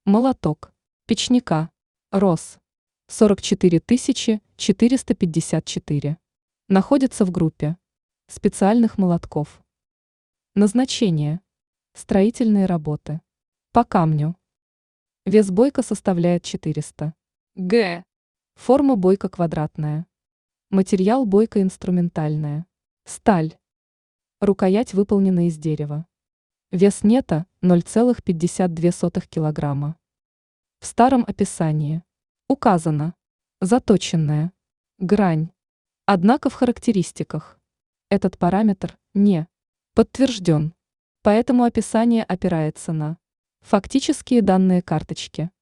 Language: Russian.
Молоток. Печника. РОС. 44 454. Находится в группе специальных молотков. Назначение. Строительные работы. По камню. Вес бойка составляет 400 г. Форма бойка квадратная. Материал бойка инструментальная. Сталь. Рукоять выполнена из дерева. Вес нета 0,52 кг. В старом описании указано заточенная грань. Однако в характеристиках этот параметр не подтвержден, поэтому описание опирается на фактические данные карточки.